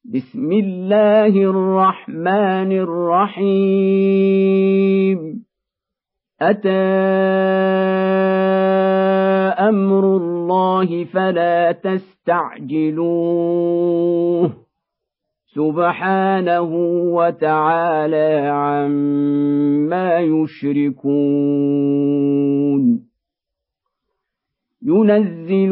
بسم الله الرحمن الرحيم أتى أمر الله فلا تستعجلوه سبحانه وتعالى عما يشركون ينزل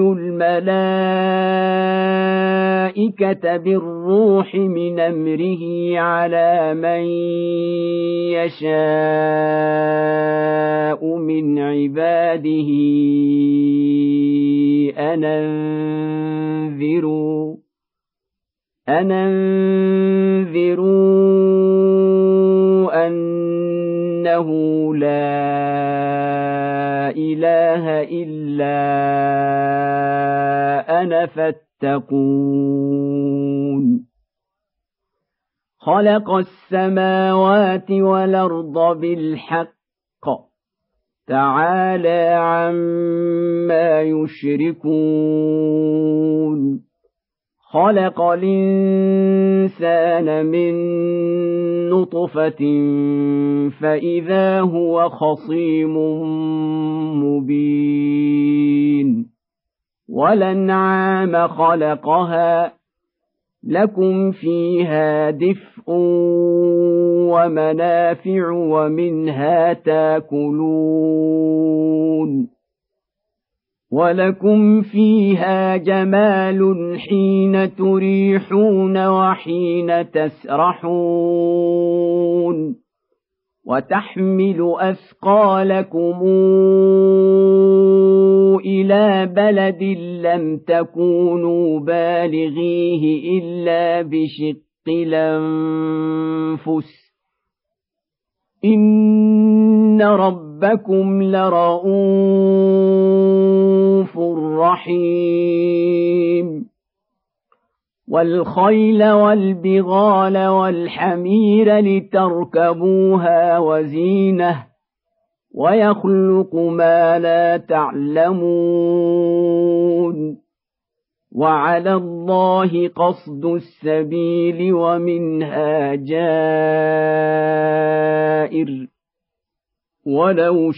الملائكة بالروح من أمره على من يشاء من عباده أن أنذروا أنه لا إله إلا أنا فاتقون خلق السماوات والأرض بالحق تعالى عما يشركون خلق الإنسان من نطفة فإذا هو خصيم مبين والأنعام خلقها لكم فيها دفء ومنافع ومنها تاكلون ولكم فيها جمال حين تريحون وحين تسرحون وتحمل أثقالكم إلى بلد لم تكونوا بالغيه إلا بشق الأنفس إن ربكم لرءوف رحيم والخيل والبغال والحمير لتركبوها وزينة ويخلق ما لا تعلمون وعلى الله قصد السبيل ومنها جائر ولو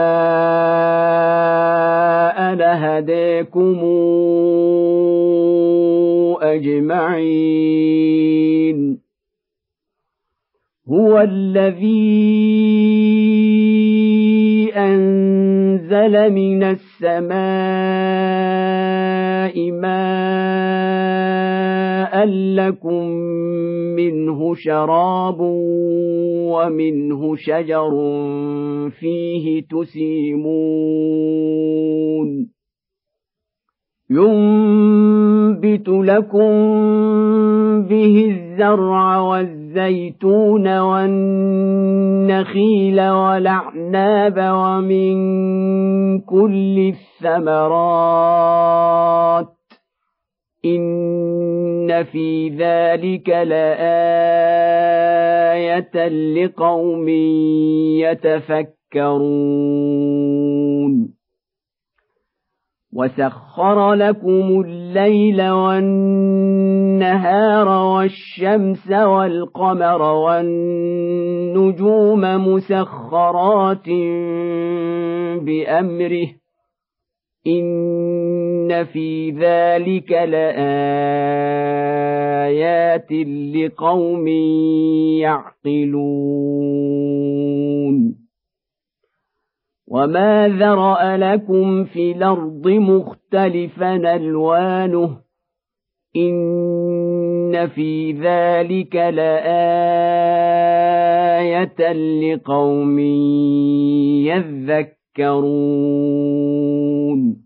شاء لهديكم أجمعين هو الذي أنزل من السماء ماء لكم منه شراب ومنه شجر فيه تسيمون ينبت لكم به الزرع والزيتون والنخيل والأعناب ومن كل الثمرات إن في ذلك لآية لقوم يتفكرون وسخر لكم الليل والنهار والشمس والقمر والنجوم مسخرات بأمره إن في ذلك لآيات لقوم يعقلون وما ذرأ لكم في الأرض مختلفا ألوانه إن في ذلك لآية لقوم يذكرون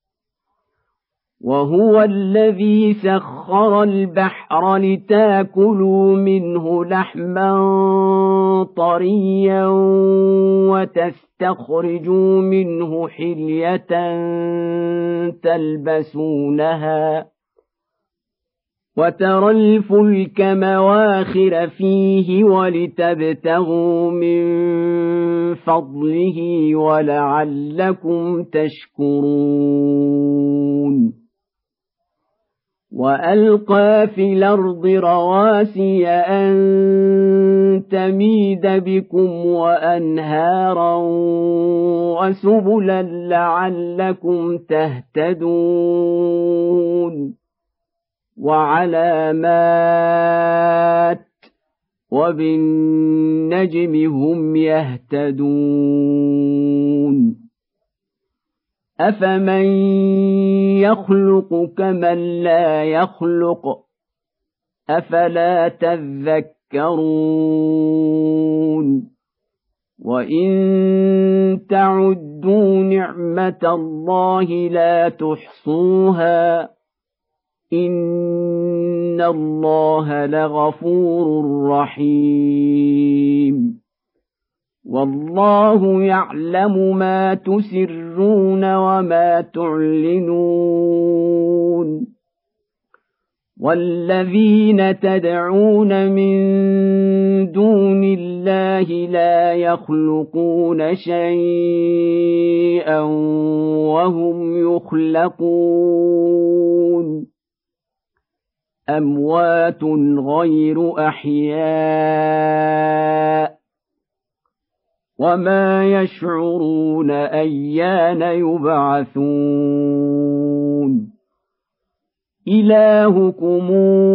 وهو الذي سخر البحر لتاكلوا منه لحما طريا وتستخرجوا منه حلية تلبسونها وترى الفلك مواخر فيه ولتبتغوا من فضله ولعلكم تشكرون وألقى في الأرض رواسي أن تميد بكم وأنهارا وسبلا لعلكم تهتدون وعلامات وبالنجم هم يهتدون أفمن يخلق كمن لا يخلق أفلا تذكرون وإن تعدوا نعمة الله لا تحصوها إن الله لغفور رحيم والله يعلم ما تسرون وما تعلنون والذين تدعون من دون الله لا يخلقون شيئا وهم يخلقون أموات غير أحياء وما يشعرون أيان يبعثون إلهكم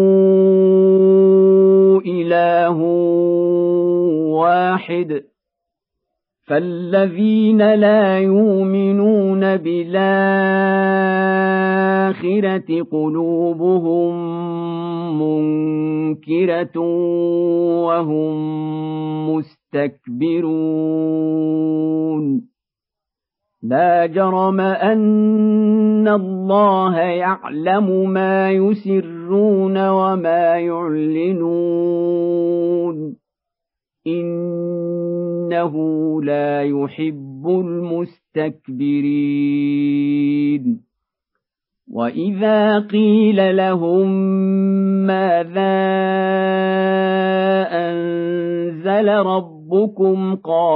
إله واحد فالذين لا يؤمنون بالآخرة قلوبهم منكرة وهم مستكبرون لا جرم أن الله يعلم ما يسرون وما يعلنون إنه لا يحب المستكبرين وإذا قيل لهم ماذا أنزل ربكم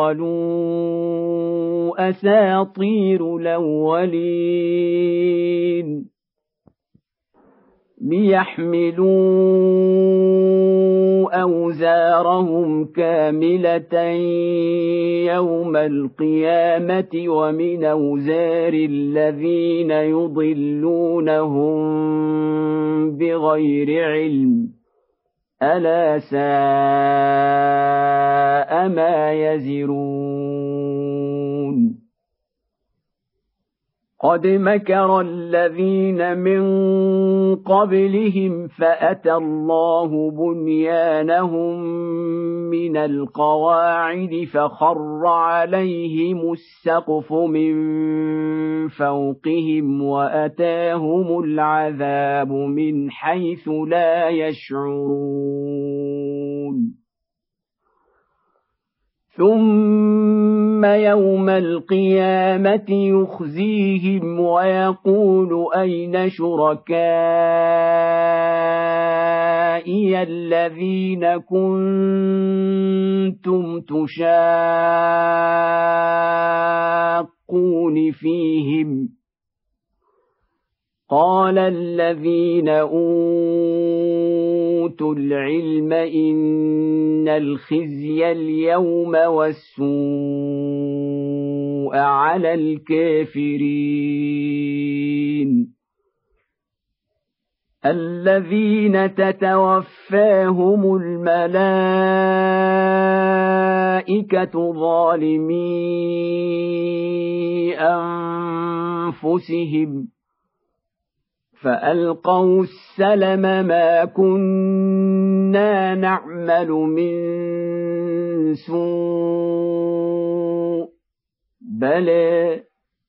قالوا أساطير الأولين ليحملوا أوزارهم كاملة يوم القيامة ومن أوزار الذين يضلونهم بغير علم ألا ساء ما يزرون قد مكر الذين من قبلهم فأتى الله بنيانهم من القواعد فخر عليهم السقف من فوقهم وأتاهم العذاب من حيث لا يشعرون ثم يوم القيامة يخزيهم ويقول أين شركائي الذين كنتم تشاقون فيهم قال الذين أوتوا العلم إن الخزي اليوم والسوء على الكافرين الذين تتوفاهم الملائكة ظالمي أنفسهم فألقوا السلم ما كنا نعمل من سوء بلى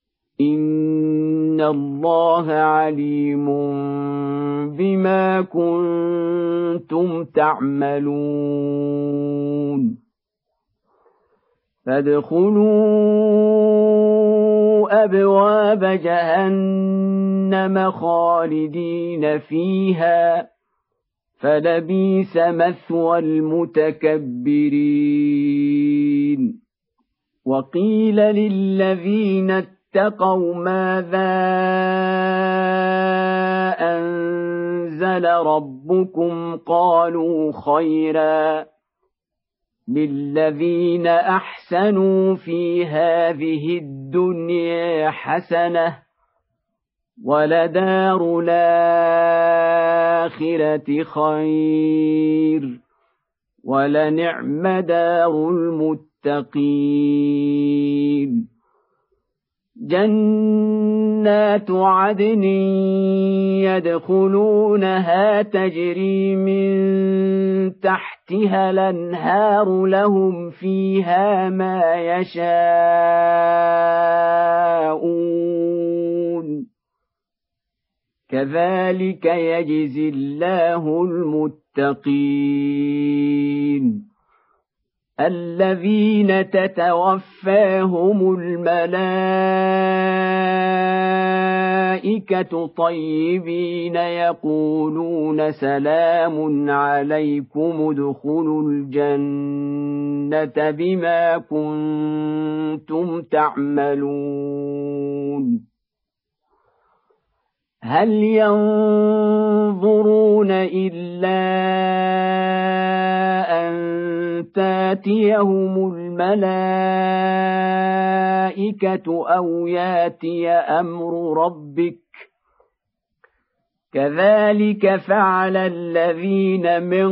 إن الله عليم بما كنتم تعملون فادخلوا أبواب جهنم خالدين فيها فلبئس مثوى المتكبرين وقيل للذين اتقوا ماذا أنزل أنزل ربكم قالوا خيرا للذين أحسنوا في هذه الدنيا حسنة ولدار الآخرة خير ولنعم دار المتقين جنات عدن يدخلونها تجري من تحتها الأنهار لهم فيها ما يشاءون كذلك يجزي الله المتقين الذين تتوفاهم الملائكة طيبين يقولون سلام عليكم ادخلوا الجنة بما كنتم تعملون هل ينظرون إلا أن تاتيهم الملائكة أو ياتي أمر ربك كذلك فعل الذين من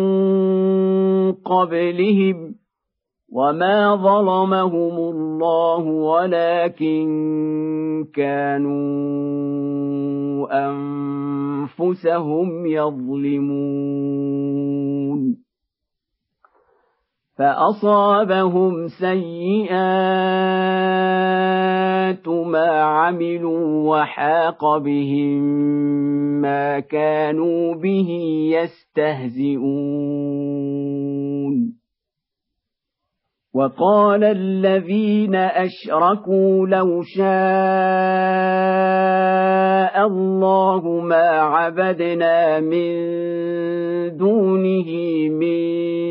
قبلهم وما ظلمهم الله ولكن كانوا أنفسهم يظلمون فأصابهم سيئات ما عملوا وحاق بهم ما كانوا به يستهزئون وقال الذين أشركوا لو شاء الله ما عبدنا من دونه من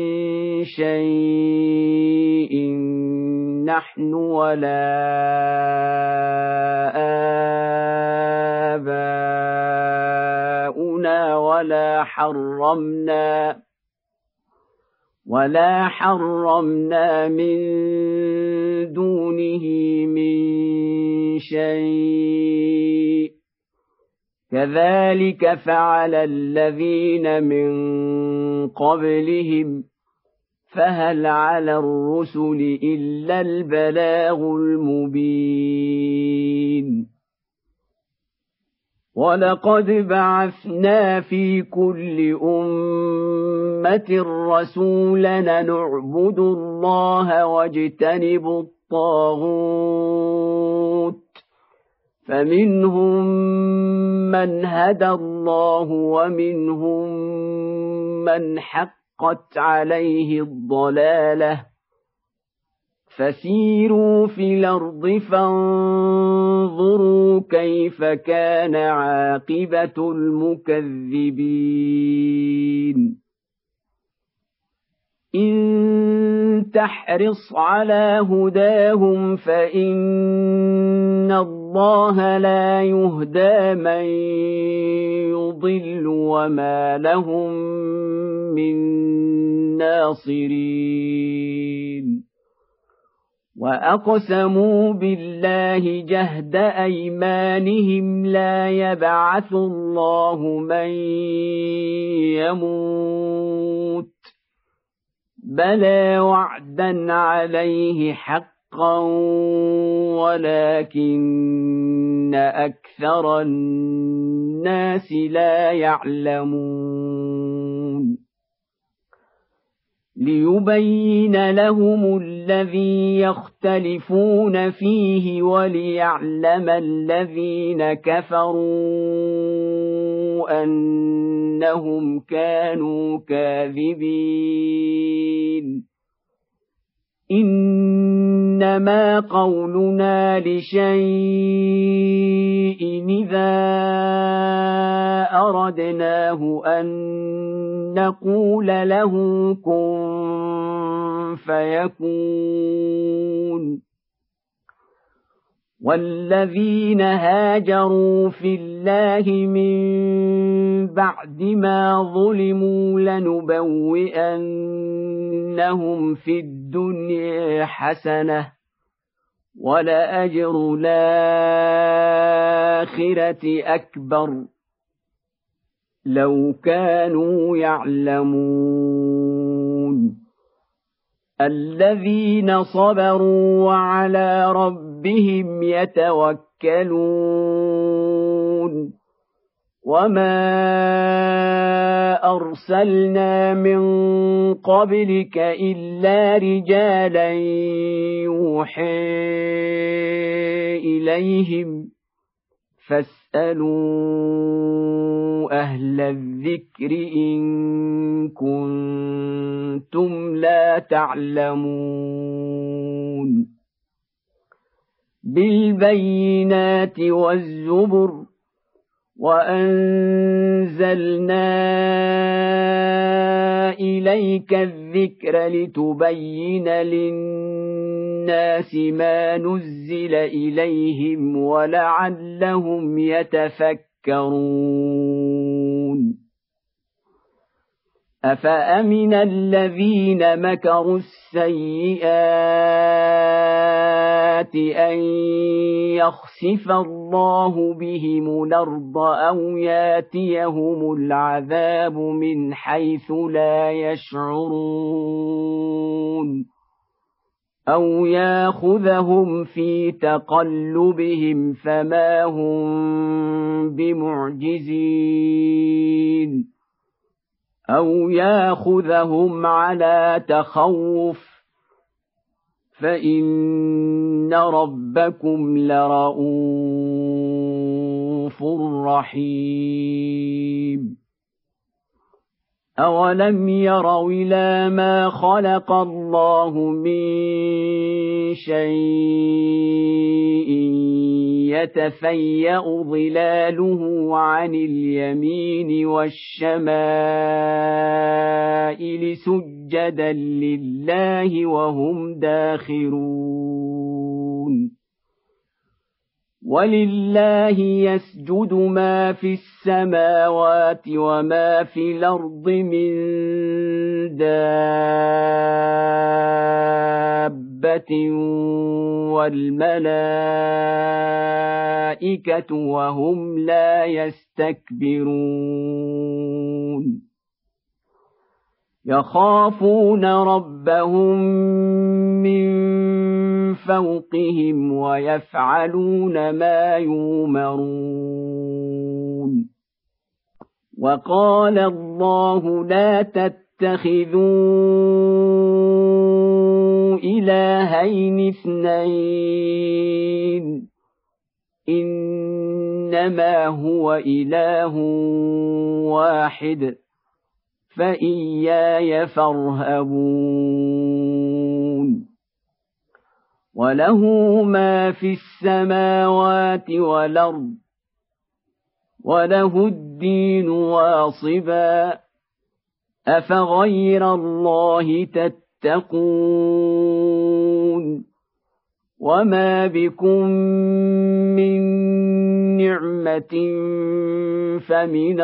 شيء نحن ولا آباؤنا ولا حرمنا من دونه من شيء كذلك فعل الذين من قبلهم فهل على الرسل إلا البلاغ المبين ولقد بعثنا في كل أمة رسولا نعبد الله واجتنب الطاغوت فمنهم من هدى الله ومنهم من حقت عليه الضلالة فسيروا في الأرض فانظروا كيف كان عاقبة المكذبين إن تحرص على هداهم فإن الله لا يهدى من يضل وما لهم من ناصرين وأقسموا بالله جهد أيمانهم لا يبعث الله من يموت بلى وعدا عليه حقا ولكن أكثر الناس لا يعلمون ليبين لهم الذي يختلفون فيه وليعلم الذين كفروا أنهم كانوا كاذبين إنما قولنا لشيء إذا أردناه أن نقول له كن فيكون والذين هاجروا في الله من بعد ما ظلموا لنبوئنهم في الدنيا حسنة ولأجر الآخرة أكبر لو كانوا يعلمون الذين صبروا وعلى ربهم يتوكلون وما أرسلنا من قبلك إلا رجالا يوحي إليهم فاسألوا أهل الذكر إن كنتم لا تعلمون بالبينات والزبر وأنزلنا إليك الذكر لتبين للناس ما نزل إليهم ولعلهم يتفكرون أفأمن الذين مكروا السيئات أن يخسف الله بهم الأرض أو ياتيهم العذاب من حيث لا يشعرون أو ياخذهم في تقلبهم فما هم بمعجزين أو ياخذهم على تخوف فإن ربكم لرءوف رحيم أولم يروا إلى ما خلق الله من شيء يتفيأ ظلاله عن اليمين والشمائل سجدا لله وهم داخرون ولله يسجد ما في السماوات وما في الأرض من دابة والملائكة وهم لا يستكبرون يخافون ربهم من فوقهم ويفعلون ما يؤمرون وقال الله لا تتخذوا إلهين اثنين إنما هو إله واحد فإياي فارهبون وله ما في السماوات والأرض وله الدين واصبا أفغير الله تتقون وما بكم من نعمة فمن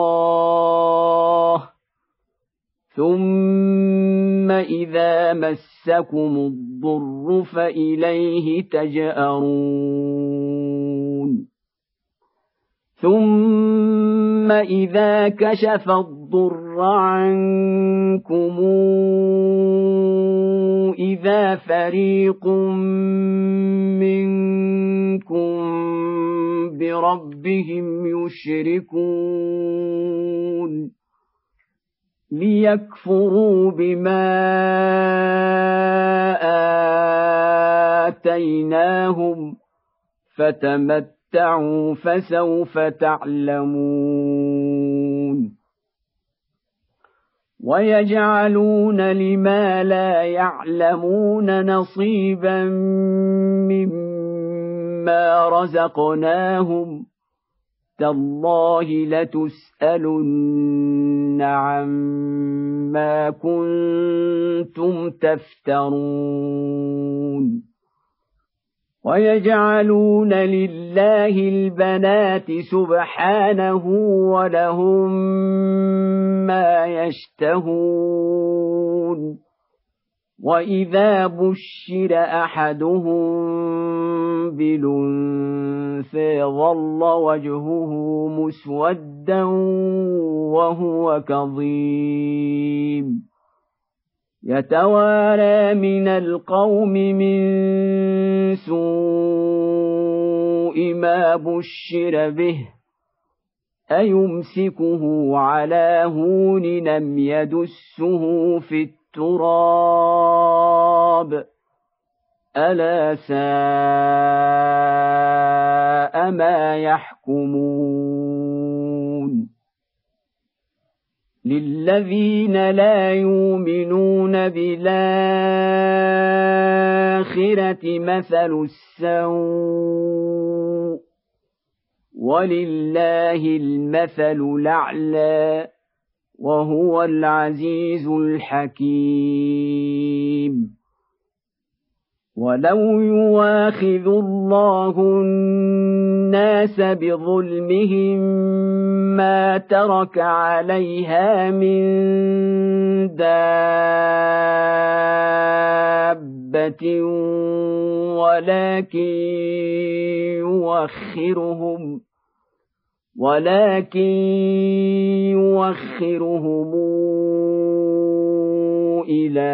الله ثم إذا مسكم الضر فإليه تجأرون ثم إذا كشف الضر عنكم إذا فريق منكم بربهم يشركون ليكفروا بما آتيناهم فتمتعوا فسوف تعلمون ويجعلون لما لا يعلمون نصيبا مما رزقناهم تالله لتسألن عما كنتم تفترون ويجعلون لله البنات سبحانه ولهم ما يشتهون وإذا بشر أحدهم بالأنثى ظل وجهه مسودا وهو كظيم يتوارى من القوم من سوء ما بشر به أيمسكه على هون لم يدسه في التراب ألا ساء ما يحكمون للذين لا يؤمنون بالآخرة مثل السوء ولله المثل الأعلى وهو العزيز الحكيم ولو يواخذ الله الناس بظلمهم ما ترك عليها من دابة ولكن يوخرهم إلى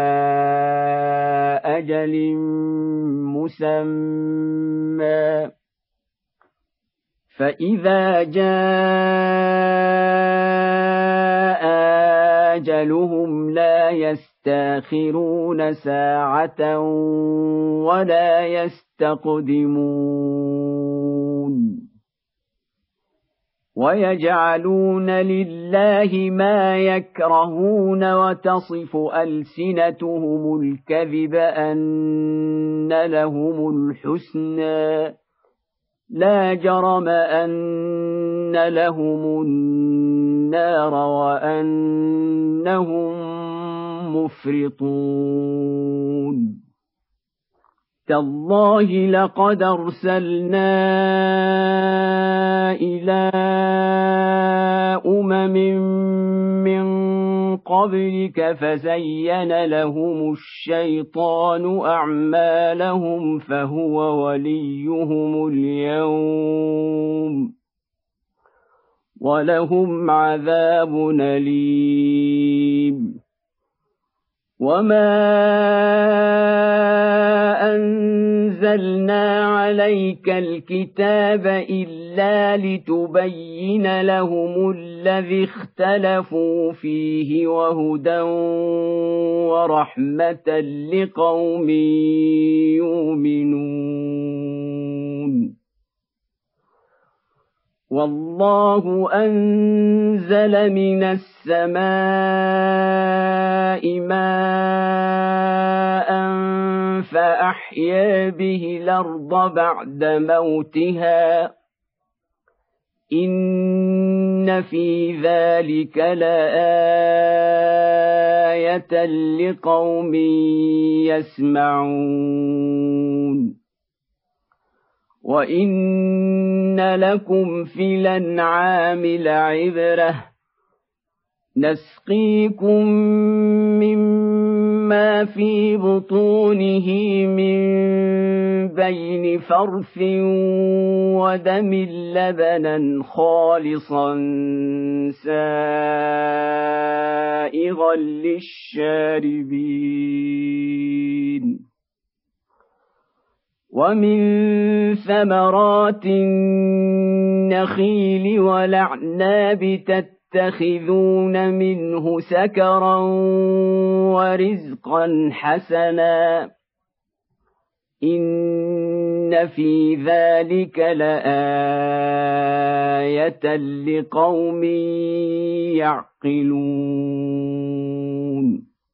أجل مسمى فإذا جاء أجلهم لا يستأخرون ساعة ولا يستقدمون ويجعلون لله ما يكرهون وتصف ألسنتهم الكذب أن لهم الحسنى لا جرم أن لهم النار وأنهم مفرطون تالله لقد أرسلنا إلى من قبلك فزين لهم الشيطان أعمالهم فهو وليهم اليوم ولهم عذاب أليم وما أنزلنا عليك الكتاب إلا لتبين لهم الذي اختلفوا فيه وهدى ورحمة لقوم يؤمنون والله أنزل من السماء ماء فأحيا به الأرض بعد موتها إن في ذلك لآية لقوم يسمعون وإن لكم في الأنعام لعبرة نسقيكم مما في بطونه من بين فرث ودم لبنا خالصا سائغا للشاربين ومن ثمرات النخيل والأعناب تتخذون منه سكرا ورزقا حسنا إن في ذلك لآية لقوم يعقلون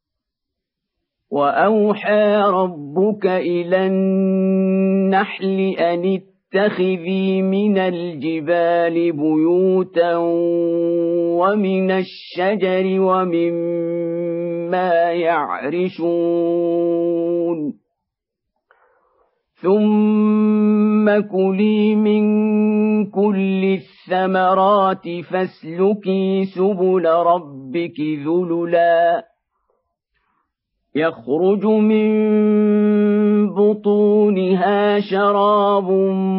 وأوحى ربك إلى النحل أن اتخذي من الجبال بيوتا ومن الشجر ومما يعرشون ثم كلي من كل الثمرات فاسلكي سبل ربك ذللا يخرج من بطونها شراب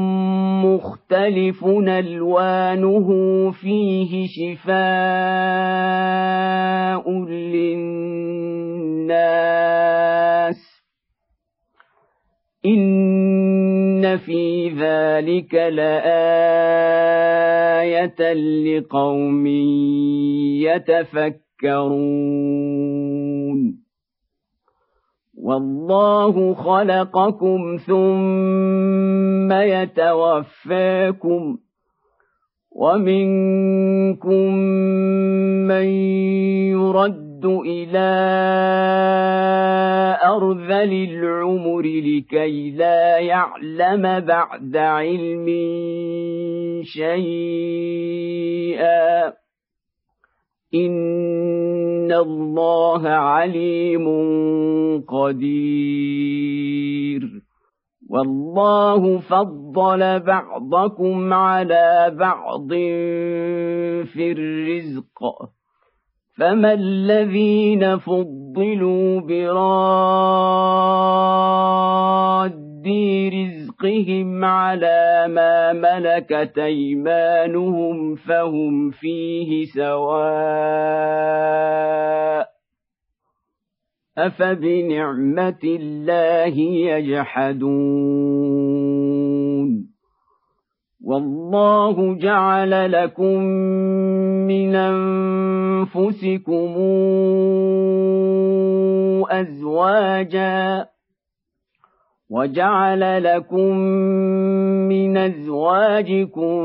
مختلف ألوانه فيه شفاء للناس إن في ذلك لآية لقوم يتفكرون والله خلقكم ثم يتوفاكم ومنكم من يرد إلى أرذل العمر لكي لا يعلم بعد علم شيئا إن الله عليم قدير والله فضل بعضكم على بعض في الرزق فما الذين فضلوا براد رزقهم على ما ملكت أيمانهم فهم فيه سواء أفبنعمة الله يجحدون والله جعل لكم من أنفسكم أزواجا وجعل لكم من أزواجكم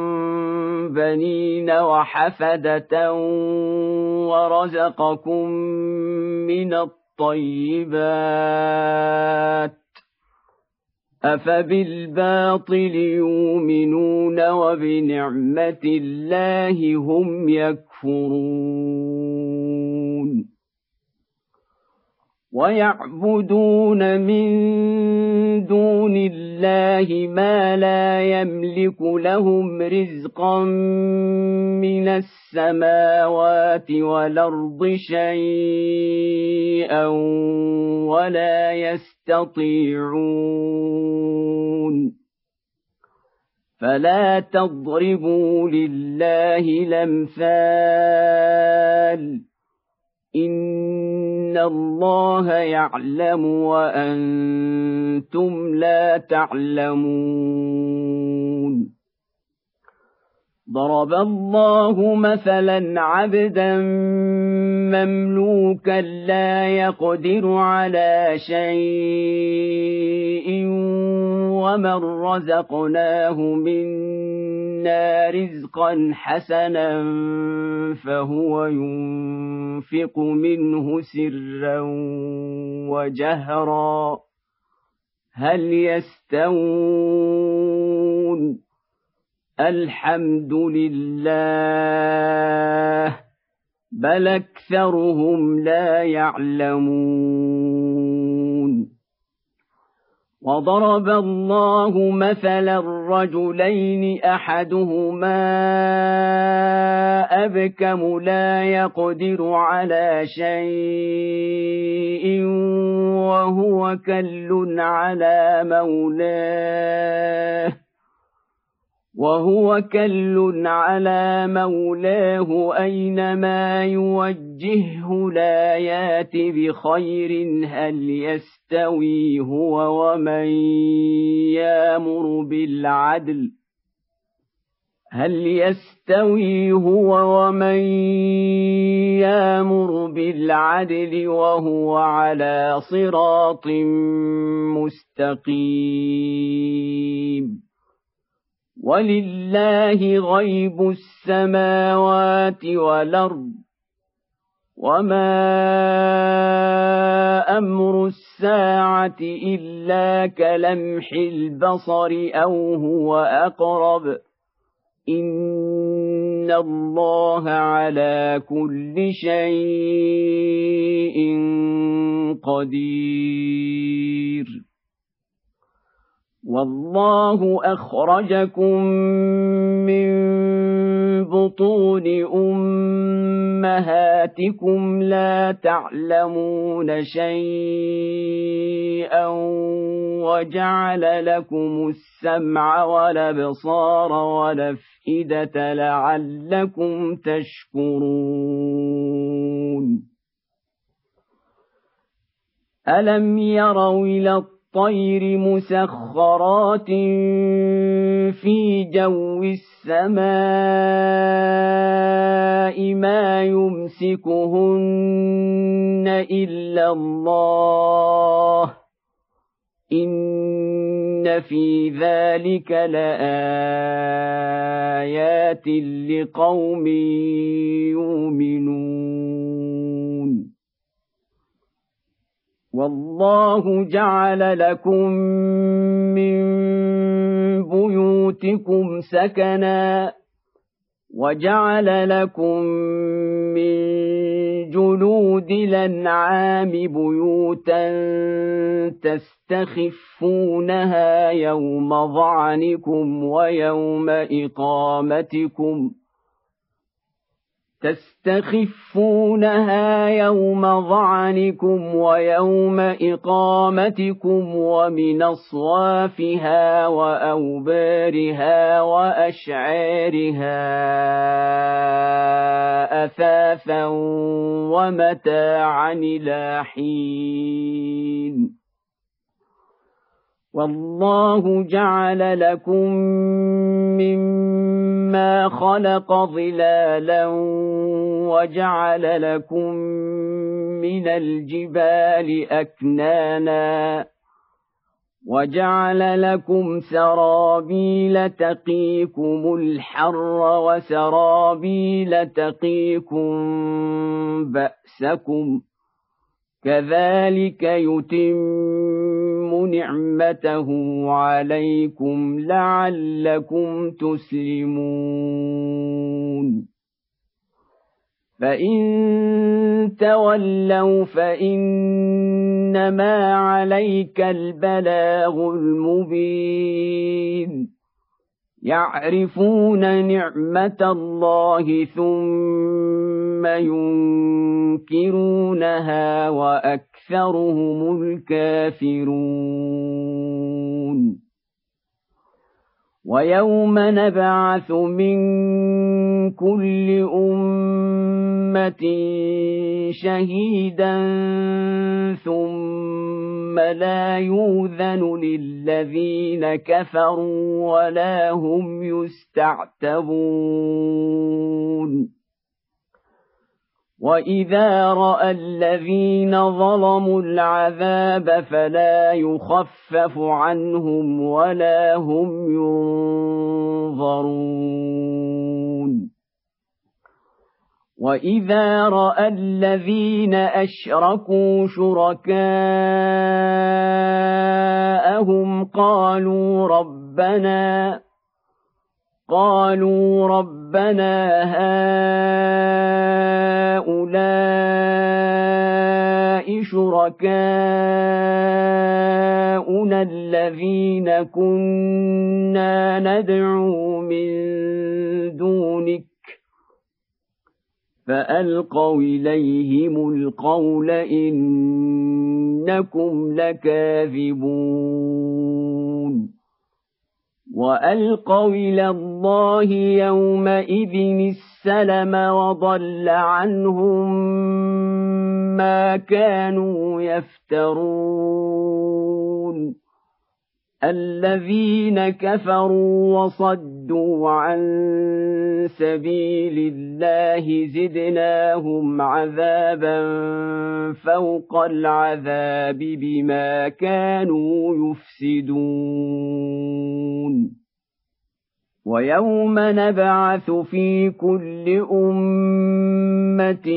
بنين وحفدة ورزقكم من الطيبات أفبالباطل يؤمنون وبنعمة الله هم يكفرون ويعبدون من دون الله ما لا يملك لهم رزقا من السماوات والأرض شيئا ولا يستطيعون فلا تضربوا لله الأمثال إن الله يعلم وأنتم لا تعلمون ضرب الله مثلا عبدا مملوكا لا يقدر على شيء ومن رزقناه منا رزقا حسنا فهو ينفق منه سرا وجهرا هل يستوون الحمد لله بل أكثرهم لا يعلمون وضرب الله مثلا رجلين أحدهما أبكم لا يقدر على شيء وهو كل على مولاه أينما يوجهه لا يات بخير هل يستوي هو ومن يامر بالعدل وهو على صراط مستقيم ولله غيب السماوات والأرض وما أمر الساعة إلا كلمح البصر أو هو أقرب إن الله على كل شيء قدير والله أخرجكم من بطون أمهاتكم لا تعلمون شيئا وجعل لكم السمع والأبصار والأفئدة لعلكم تشكرون ألم يروا إلى الطير مسخرات في جو السماء ما يمسكهن إلا الله إن في ذلك لآيات لقوم يؤمنون والله جعل لكم من بيوتكم سكنا وجعل لكم من جلود الأنعام بيوتا تستخفونها يوم ظعنكم ويوم إقامتكم ويوم إقامتكم ومن أصوافها وأوبارها وأشعارها أثاثا ومتاعا إلى حين والله جعل لكم مما خلق ظلالا وجعل لكم من الجبال أكنانا وجعل لكم سرابيل تقيكم الحر وسرابيل تقيكم بأسكم كذلك يتم نعمته عليكم لعلكم تسلمون فإن تولوا فإنما عليك البلاغ المبين يعرفون نعمة الله ثم ينكرونها وأكثرهم الكافرون ويوم نبعث من كل أمة شهيدا ثم لا يؤذن للذين كفروا ولا هم يستعتبون وإذا رأى الذين ظلموا العذاب فلا يخفف عنهم ولا هم ينظرون وإذا رأى الذين أشركوا شركاءهم قالوا ربنا هؤلاء شركاؤنا الذين كنا ندعو من دونك فألقوا إليهم القول إنكم لكاذبون وألقوا إلى الله يومئذ السلم وضل عنهم ما كانوا يفترون الذين كفروا وصدوا عن سبيل الله زدناهم عذابا فوق العذاب بما كانوا يفسدون ويوم نبعث في كل أمة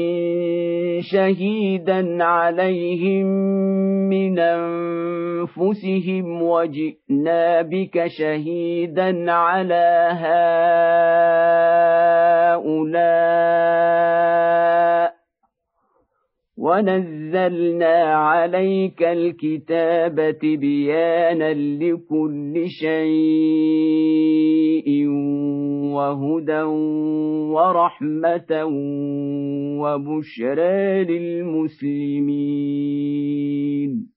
شهيدا عليهم من أنفسهم وجئنا بك شهيدا على هؤلاء ونزلنا عليك الكتاب تبيانا لكل شيء وهدى ورحمة وبشرى للمسلمين.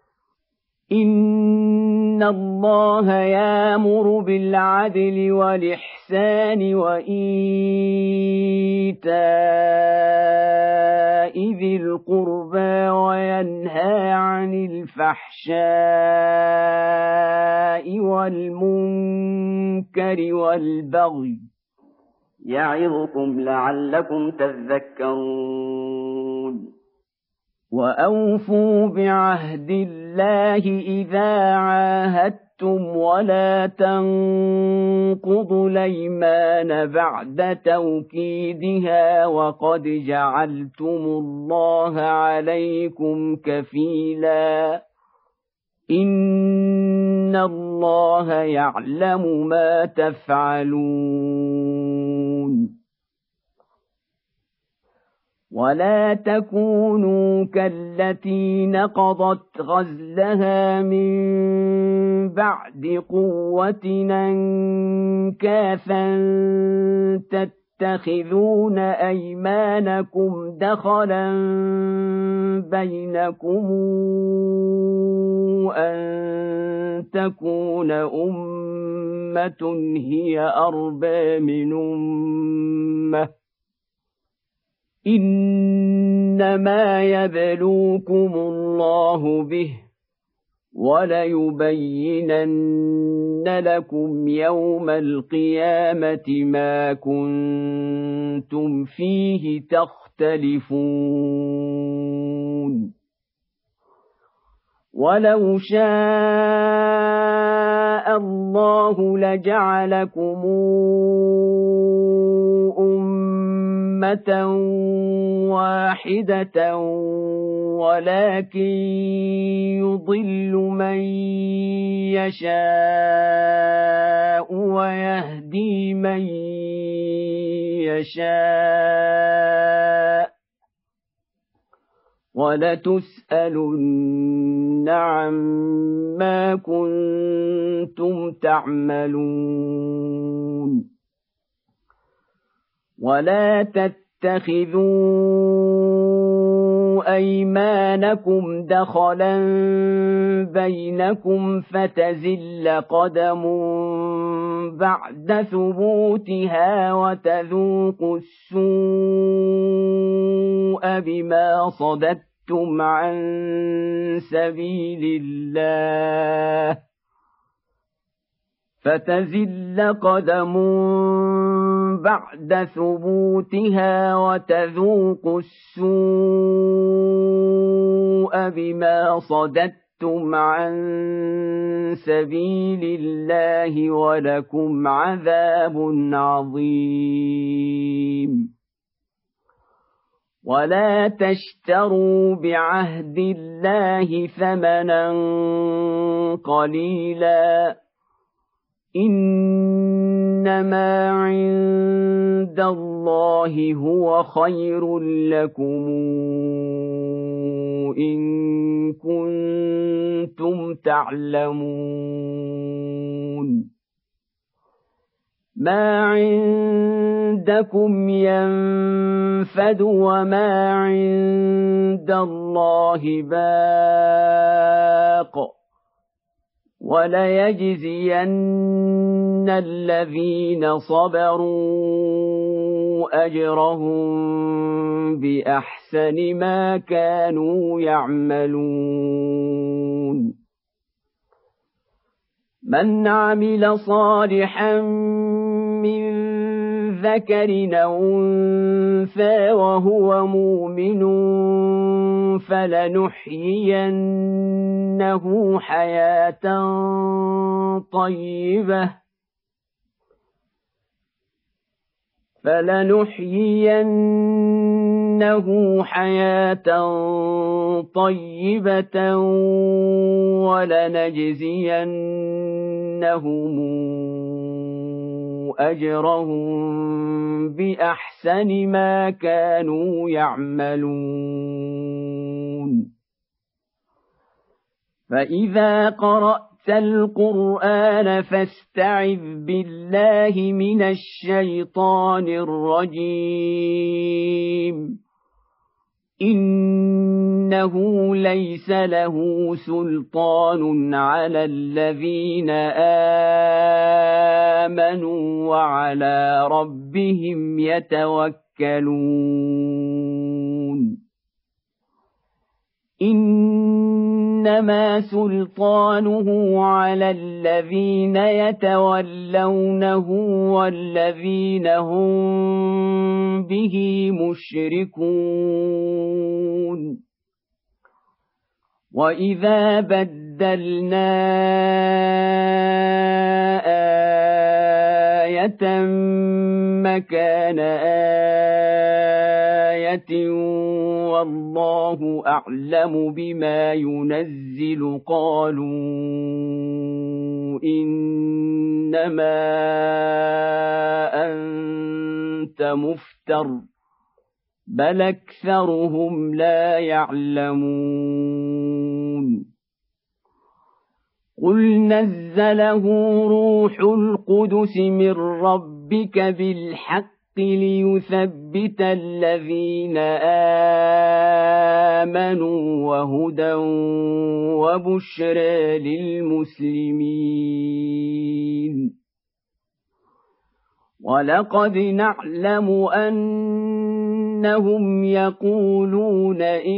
إن الله يأمر بالعدل والإحسان وإيتاء ذي القربى وينهى عن الفحشاء والمنكر والبغي يعظكم لعلكم تذكرون. وأوفوا بعهد الله إذا عاهدتم ولا تنقضوا الأيمان بعد توكيدها وقد جعلتم الله عليكم كفيلا إن الله يعلم ما تفعلون. ولا تكونوا كالتي نقضت غزلها من بعد قوة أنكاثا تتخذون أيمانكم دخلا بينكم أن تكون أمة هي أربى من أمة إنما يبلوكم الله به وليبينن لكم يوم القيامة ما كنتم فيه تختلفون. ولو شاء الله لجعلكم أمة واحدة ولكن يضل من يشاء ويهدي من يشاء ولتسألن عما كنتم تعملون. ولا تتخذوا أيمانكم دخلا بينكم فتزل قدم بعد ثبوتها وتذوقوا السوء بما صددتم عن سبيل الله فتزل قدم بعد ثبوتها وتذوقوا السوء بما صددتم عن سبيل الله ولكم عذاب عظيم. ولا تشتروا بعهد الله ثمنا قليلا إنما عند الله هو خير لكم إن كنتم تعلمون. ما عندكم ينفد وما عند الله باق وليجزين الذين صبروا أجرهم بأحسن ما كانوا يعملون. من عمل صالحا من ذكر أو أنثى وهو مؤمن فلنحيينه حياة طيبة ولنجزينهم أجرهم بأحسن ما كانوا يعملون. فإذا قرأت القرآن فاستعذ بالله من الشيطان الرجيم. إنه ليس له سلطان على الذين آمنوا وعلى ربهم يتوكلون. إنما سلطانه على الذين يتولونه والذين هم به مشركون. وإذا بدلنا آية مكان آية والله أعلم بما ينزل قالوا إنما أنت مفتر بل أكثرهم لا يعلمون. قل نزله روح القدس من ربك بالحق ليثبت الذين آمنوا وهدى وبشرى للمسلمين. ولقد نعلم أنهم يقولون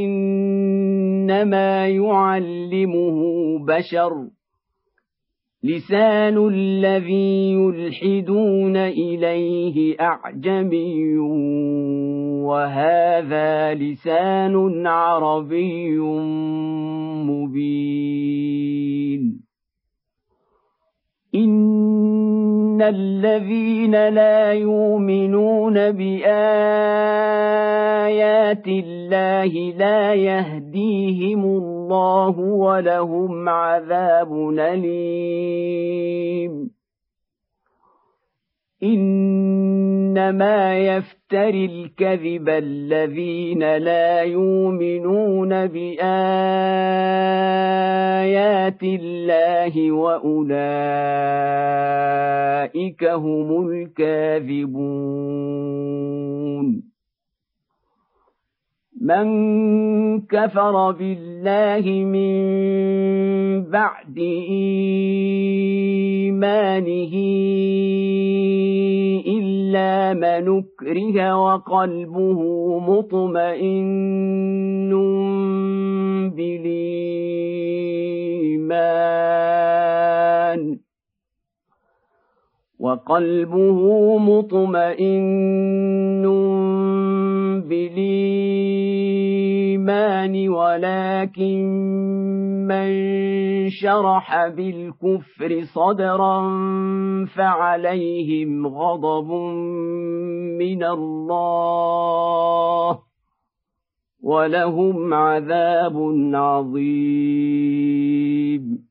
إنما يعلمه بشر لسان الذي يلحدون إليه أعجمي وهذا لسان عربي مبين. إن الذين لا يؤمنون بآيات الله لا يهديهم الله ولهم عذاب أليم. إنما يفتري الكذب الذين لا يؤمنون بآيات الله وأولئك هم الكاذبون. من كفر بالله من بعد إيمانه إلا من أكره وقلبه مطمئن بالإيمان ولكن من شرح بالكفر صدرا فعليهم غضب من الله ولهم عذاب عظيم.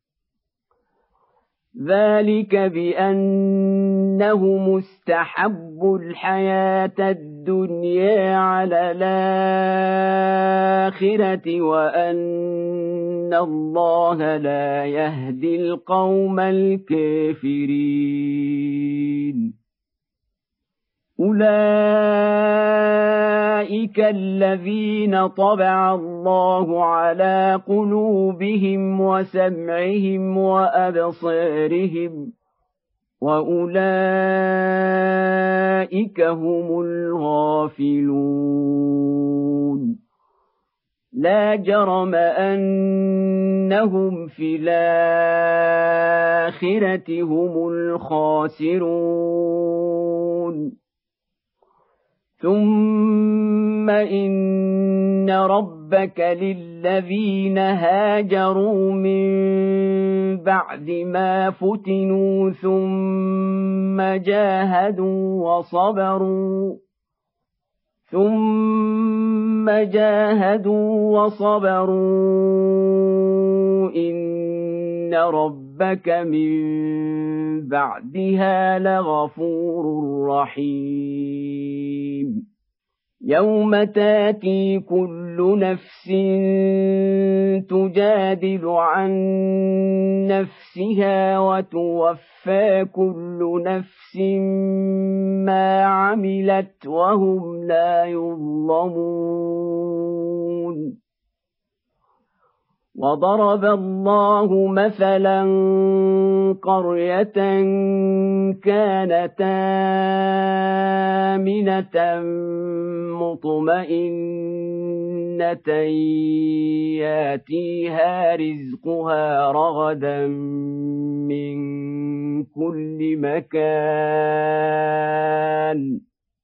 ذلك بأنهم استحبوا الحياة الدنيا على الآخرة وأن الله لا يهدي القوم الكافرين. أولئك الذين طبع الله على قلوبهم وسمعهم وأبصارهم وأولئك هم الغافلون. لا جرم أنهم في الآخرة هم الخاسرون. ثم إن ربك للذين هاجروا من بعد ما فتنوا ثم جاهدوا وصبروا إن ربك من بعدها لغفور رحيم يوم تاتي كل نفس تجادل عن نفسها وتوفى كل نفس ما عملت وهم لا يظلمون وضرب الله مثلا قرية كانت آمنة مطمئنة ياتيها رزقها رغدا من كل مكان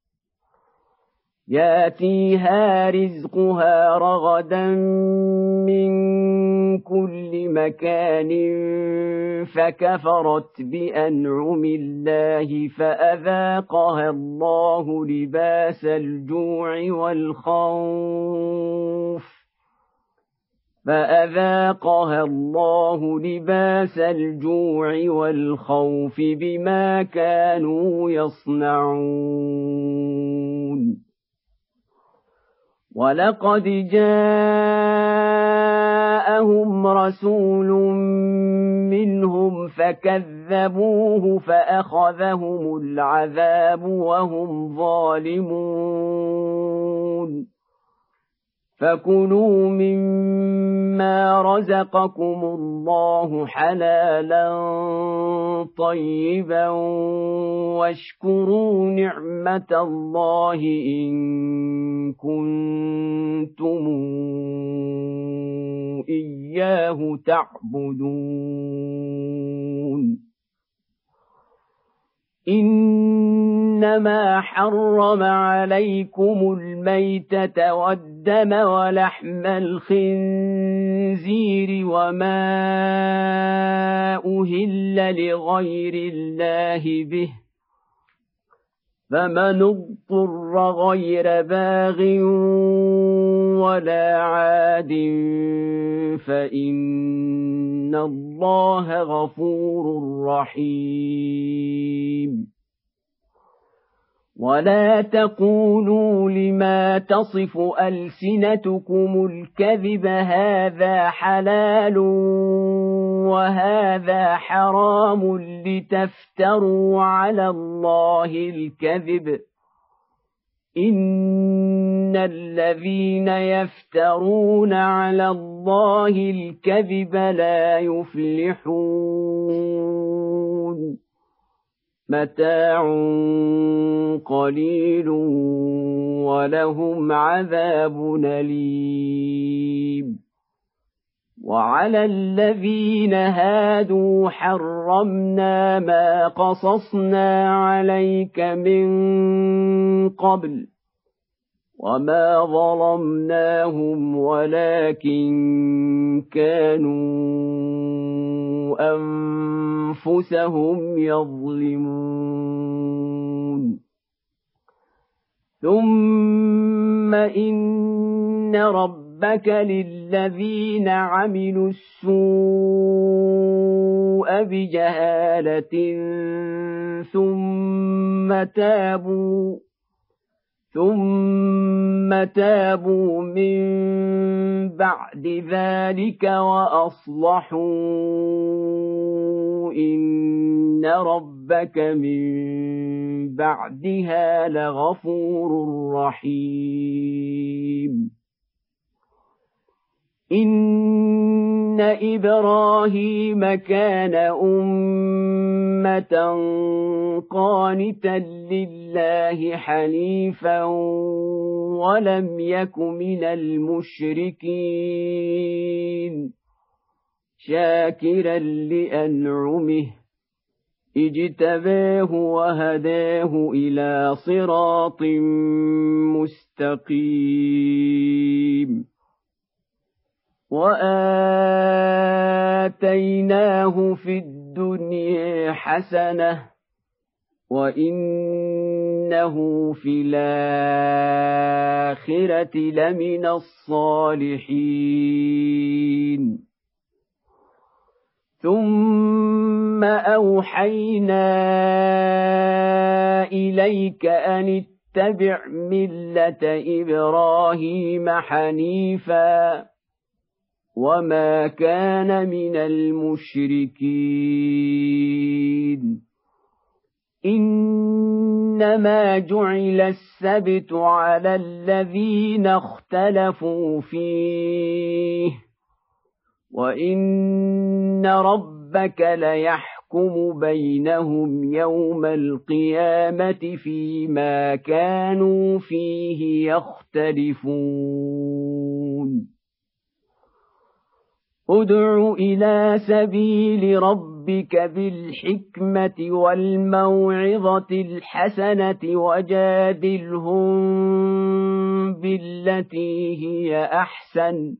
فكفرت بأنعم الله فأذاقها الله لباس الجوع والخوف بما كانوا يصنعون ولقد جاءهم رسول منهم فكذبوه فأخذهم العذاب وهم ظالمون فكلوا مما رزقكم الله حلالا طيبا واشكروا نعمة الله إن كنتم إياه تعبدون إنما حرم عليكم الميتة والدم ولحم الخنزير وما أهل لغير الله به فمن اضطر غير باغ ولا عاد فإن الله غفور رحيم ولا تقولوا لما تصف ألسنتكم الكذب هذا حلال وهذا حرام لتفتروا على الله الكذب إن الذين يفترون على الله الكذب لا يفلحون متاع قليل ولهم عذاب أليم وعلى الذين هادوا حرمنا ما قصصنا عليك من قبل وما ظلمناهم ولكن كانوا أنفسهم يظلمون ثم إن ربك للذين عملوا السوء بجهالة ثم تابوا من بعد ذلك وأصلحوا إن ربك من بعدها لغفور رحيم إن إبراهيم كان أمة قانتا لله حنيفا ولم يك من المشركين شاكرا لأنعمه اجتباه وهداه إلى صراط مستقيم وآتيناه في الدنيا حسنة وإنه في الآخرة لمن الصالحين ثم أوحينا إليك أن اتبع ملة إبراهيم حنيفا وما كان من المشركين إنما جعل السبت على الذين اختلفوا فيه وإن ربك ليحكم بينهم يوم القيامة فيما كانوا فيه يختلفون ادع إلى سبيل ربك بالحكمة والموعظة الحسنة وجادلهم بالتي هي أحسن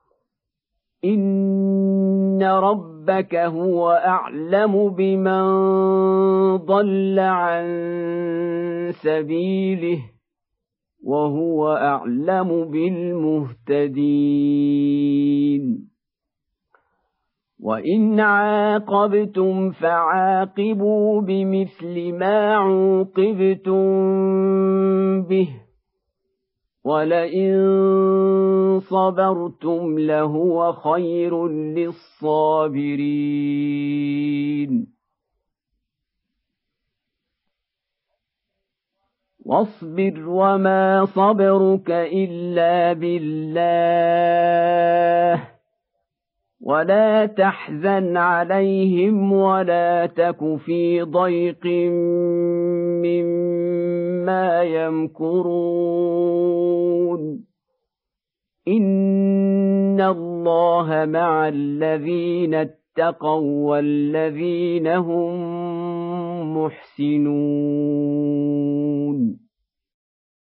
إن ربك هو أعلم بمن ضل عن سبيله وهو أعلم بالمهتدين وإن عاقبتم فعاقبوا بمثل ما عوقبتم به ولئن صبرتم لهو خير للصابرين واصبر وما صبرك إلا بالله ولا تحزن عليهم ولا تك في ضيق مما يمكرون إن الله مع الذين اتقوا والذين هم محسنون